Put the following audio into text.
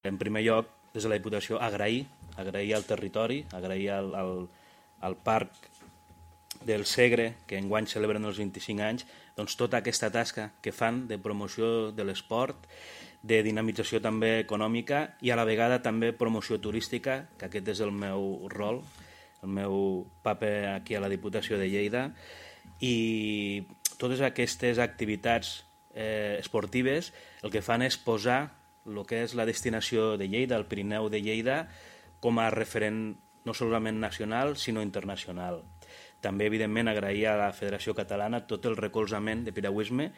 En primer lloc, des de la Diputació, agrair al territori, agrair al Parc del Segre, que enguany celebren els 25 anys, doncs tota aquesta tasca que fan de promoció de l'esport, de dinamització també econòmica i a la vegada també promoció turística, que aquest és el meu rol, el meu paper aquí a la Diputació de Lleida, i totes aquestes activitats esportives el que fan és posar el que és la destinació de Lleida, el Pirineu de Lleida, com a referent no solament nacional, sinó internacional. També, evidentment, agrair a la Federació Catalana tot el recolzament de piragüisme